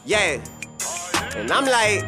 Yeah. And I'm like,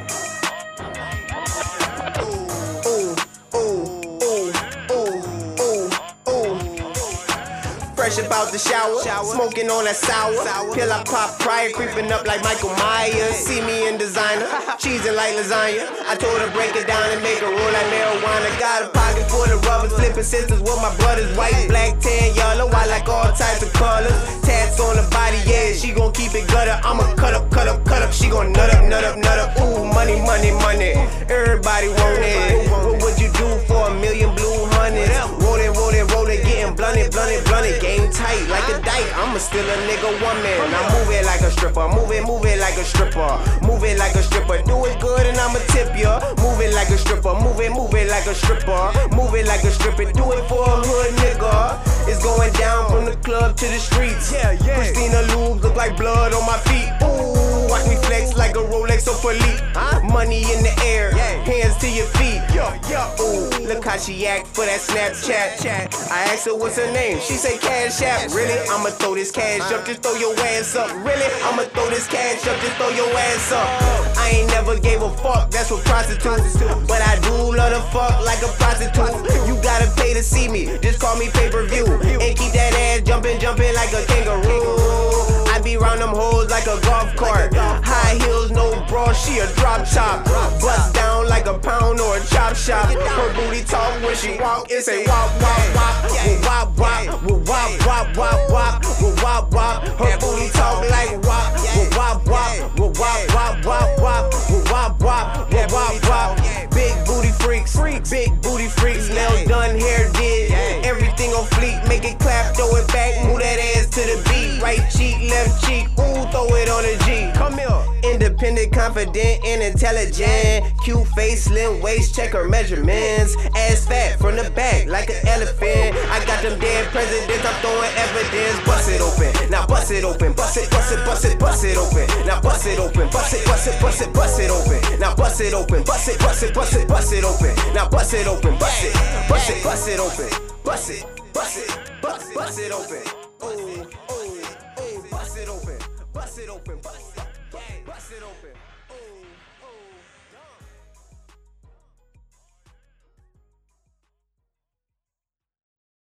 fresh about the shower, smoking on that sour. Pill I pop prior, creeping up like Michael Myers. See me in designer, cheesing like lasagna. I told her break it down and make her roll like marijuana. Got a pocket full of rubbers, flipping sisters with my brothers. White, black, tan, yellow, I like all types of colors. Tats on the body, yeah, she gon' keep it gutter. I'ma cut up, cut up, cut up. She gon' nut up, nut up, nut up. Ooh, money, money, money. Everybody want it. What would you do for $1 million blue hundreds? Roll it, roll it, roll it, getting blunted, blunted, blunted. Game tight like a dyke. I'ma steal a nigga woman. I move it like a stripper. Move it like a stripper. Move it like a stripper. Do it good and I'ma tip ya. Move it like a stripper. Move it like a stripper. Move it like a stripper. Do it for a hood nigga. It's going down from the club to the streets. Christina Lubes look like blood on my feet. Ooh, watch me flex like a Rolex or Philippe. Money in the air, hands to your feet. Ooh, look how she act for that Snapchat. I asked her what's her name, she say Cash App. Really? I'ma throw this cash up, just throw your ass up. Really? I'ma throw this cash up, just throw your ass up. I ain't never gave a fuck, that's for prostitutes. But I do love to fuck like a prostitute. You gotta pay to see me, just call me pay-per-view. And keep that ass jumping, jumping like a kangaroo. I be round them hoes like a golf cart. High heels, no bra, she a drop top. Bust down like a pound or a chop shop. Her booty talk when she walk, it say wop, wop, wop. Wop, wop, wop, wop, wop, wop, wop, wop. Her booty talk like wop, wop, wop, wop, wop, wop, wop, wop, wop, wop, wop. Big booty freaks, big booty freaks. Nails done, hair did, everything on fleek. Make it clap, throw it back, move that ass to the beat. Right cheek, left cheek, ooh, throw it on the G. Come here. Independent, confident, and intelligent. Cute face, slim waist, check her measurements. Ass fat from the back like an elephant. I got them dead presidents, I'm throwing evidence. Bust it open, now bust it open. Bust it, bust it, bust it, bust it open. Now bust it open, bust it, bust it, bust it, bust it open. Now bust it open, bust it, bust it, bust it, bust it open. Now bust it open, bust it, bust it, bust it open. Bust it, bust it, bust it open. Ooh, ooh, ooh, bust it open, bust it open, bust it open.